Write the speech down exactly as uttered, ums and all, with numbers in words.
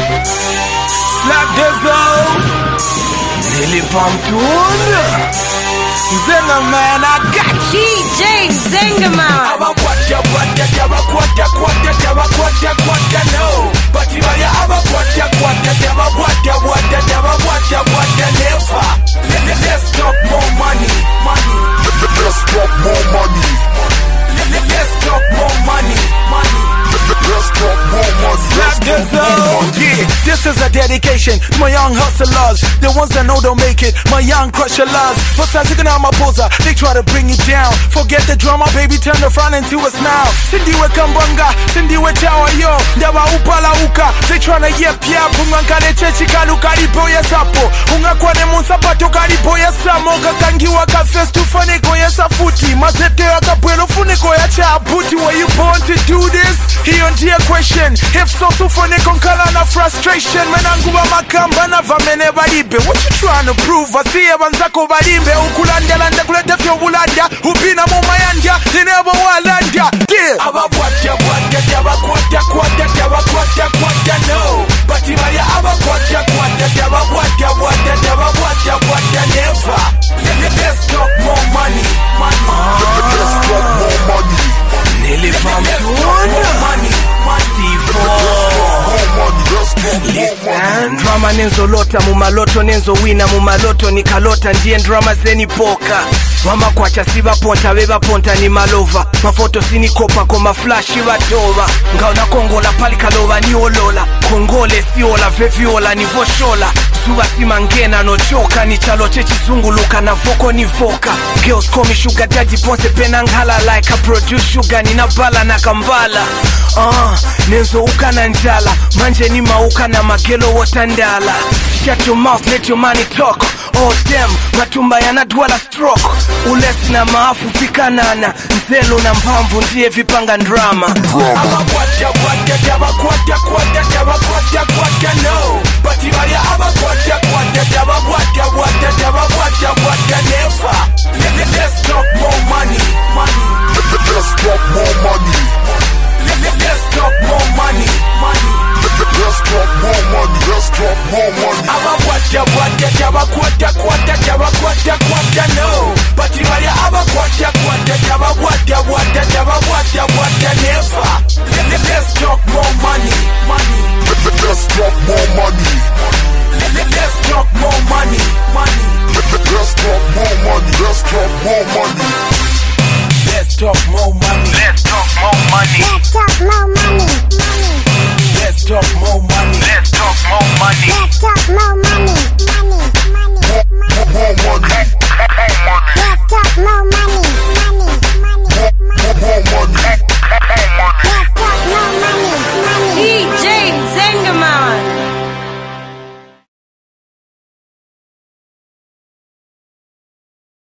Slap Dizzle, Lily Pumpkin, Zenga man, I got D J Zenga man. Aba kwata kwata jaba kwata kwata jaba kwata kwata no. But if I aba kwata kwata jaba kwata kwata jaba kwata kwata never. Let's talk more money, money. Let's talk more money. Let's talk more money, money. Let's talk more money. Slap Dizzle, yeah. This is a dedication to my young hustlers, the ones that know they'll make it. My young crusherers, but I'm taking out my poser. They try to bring it down. Forget the drama, baby, turn the front into a smile. Cindy we kambanga, Cindy we chawa yo. Dawa upala uka. They tryna yep ya. Punganka de chechi kaluka lipo ya sapo. Unga kwa ne munsapato kalipo ya samo. Kakangiwa ka face to funiko ya safuti. Mazete ya kapwelo funiko ya chabuti. Were you born to do this? He on the question. If so, so funiko nkala na frustration. Menanguwa makamba na vamene balibe. What you tryna prove? Asiye banzako balimbe. Ukulanda landa kulete fyo bulanda. Upina mumayanda. Inebo walanda. Yeah. Aba kwata kwata jaba kwata kwata jaba kwata kwata no. But if I aba kwata kwata jaba kwata kwata jaba kwata kwata never. Let's talk more money, money. Let's talk more money. Nearly pumped more money, money. Listen, drama nenzo lota mumaloto nenzo wina mumaloto nikalota ndiye drama zeni poka. Mama kwacha siva ponta beba ponta ni malova. Mafoto sini kopa koma flashi batova. Ngaona kongola pali kalova ni olola. Kongole siola veviola ni voshola. Suba sima ngena no choka ni chalo chechi zunguluka na voko ni voka. Girls call me sugar daddy ponse penanghala like a produce sugar ni nabala na kambala. Uh, nenzo uka na njala. Manje ni mauka na magelo wotandala. Shut your mouth, let your money talk. Oh damn, matumba yanadwala stroke. Ulesi na maafu fikanana. Nzelo na mpamvu ndiye vipanga drama. Aba kwata kwata jaba kwata kwata jaba kwata kwata no. But if I aba kwata kwata jaba kwata kwata jaba kwata kwata never. Let's talk more money, money. Let's talk more money. Let's talk more money, money. Let's talk more money. Let's talk more money. Aba kwata kwata jaba kwata kwata jaba kwata kwata no. But if I aba kwata kwata jaba kwata kwata jaba kwata kwata never. Let's talk more money, money. Let's talk more money.